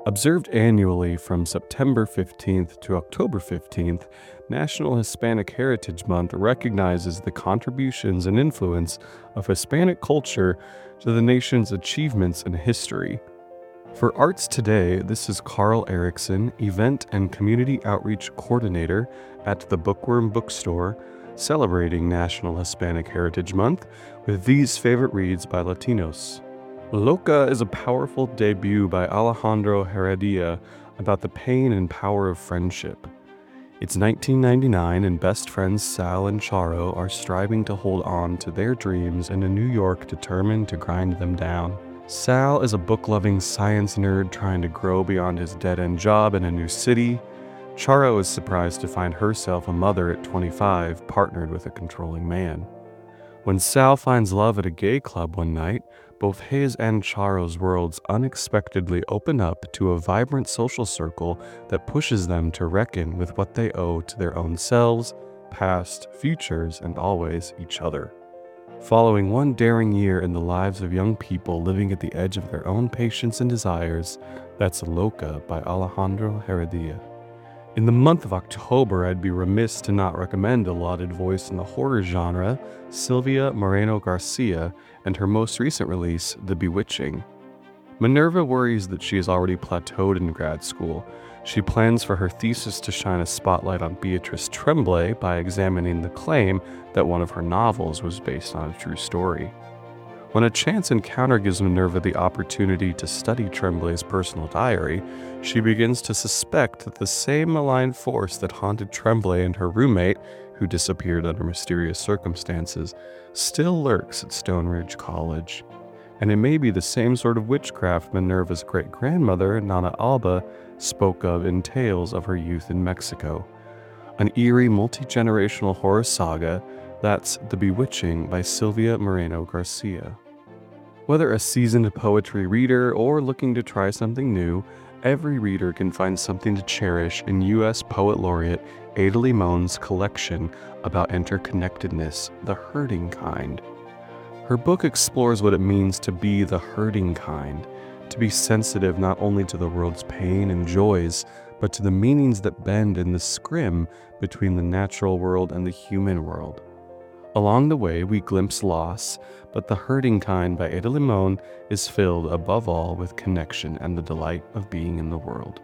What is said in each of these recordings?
Observed annually from September 15th to October 15th, National Hispanic Heritage Month recognizes the contributions and influence of Hispanic culture to the nation's achievements and history. For Arts Today, this is Carl Erickson, Event and Community Outreach Coordinator at the Bookworm Bookstore, celebrating National Hispanic Heritage Month with these favorite reads by Latinos. Loca is a powerful debut by Alejandro Heredia about the pain and power of friendship. It's 1999 and best friends Sal and Charo are striving to hold on to their dreams in a New York determined to grind them down. Sal is a book-loving science nerd trying to grow beyond his dead-end job in a new city. Charo is surprised to find herself a mother at 25, partnered with a controlling man. When Sal finds love at a gay club one night, both his and Charo's worlds unexpectedly open up to a vibrant social circle that pushes them to reckon with what they owe to their own selves, past, futures, and always each other. Following one daring year in the lives of young people living at the edge of their own patience and desires, that's Loca by Alejandro Heredia. In the month of October, I'd be remiss to not recommend a lauded voice in the horror genre, Sylvia Moreno Garcia, and her most recent release, The Bewitching. Minerva worries that she has already plateaued in grad school. She plans for her thesis to shine a spotlight on Beatrice Tremblay by examining the claim that one of her novels was based on a true story. When a chance encounter gives Minerva the opportunity to study Tremblay's personal diary, she begins to suspect that the same malign force that haunted Tremblay and her roommate, who disappeared under mysterious circumstances, still lurks at Stone Ridge College. And it may be the same sort of witchcraft Minerva's great-grandmother, Nana Alba, spoke of in tales of her youth in Mexico. An eerie, multi-generational horror saga, that's The Bewitching by Sylvia Moreno Garcia. Whether a seasoned poetry reader or looking to try something new, every reader can find something to cherish in U.S. Poet Laureate Ada Limon's collection about interconnectedness, The Hurting Kind. Her book explores what it means to be the hurting kind, to be sensitive not only to the world's pain and joys, but to the meanings that bend in the scrim between the natural world and the human world. Along the way, we glimpse loss, but The Hurting Kind by Ada Limon is filled above all with connection and the delight of being in the world.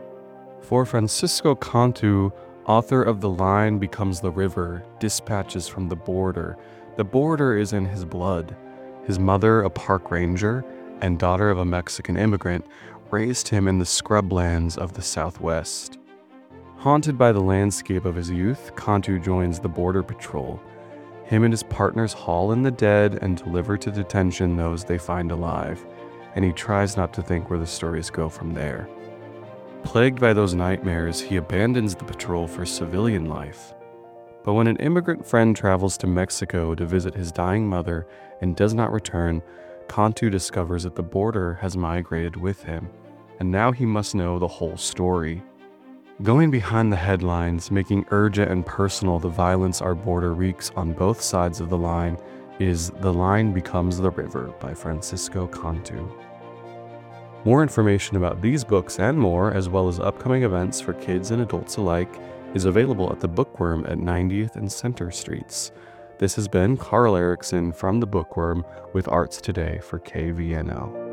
For Francisco Cantu, author of The Line Becomes the River, Dispatches from the Border is in his blood. His mother, a park ranger and daughter of a Mexican immigrant, raised him in the scrublands of the Southwest. Haunted by the landscape of his youth, Cantu joins the Border Patrol. Him and his partners haul in the dead and deliver to detention those they find alive, and he tries not to think where the stories go from there. Plagued by those nightmares, he abandons the patrol for civilian life. But when an immigrant friend travels to Mexico to visit his dying mother and does not return, Cantu discovers that the border has migrated with him, and now he must know the whole story. Going behind the headlines, making urgent and personal the violence our border wreaks on both sides of the line, is The Line Becomes the River by Francisco Cantu. More information about these books and more, as well as upcoming events for kids and adults alike, is available at the Bookworm at 90th and Center Streets. This has been Carl Erickson from the Bookworm with Arts Today for KVNO.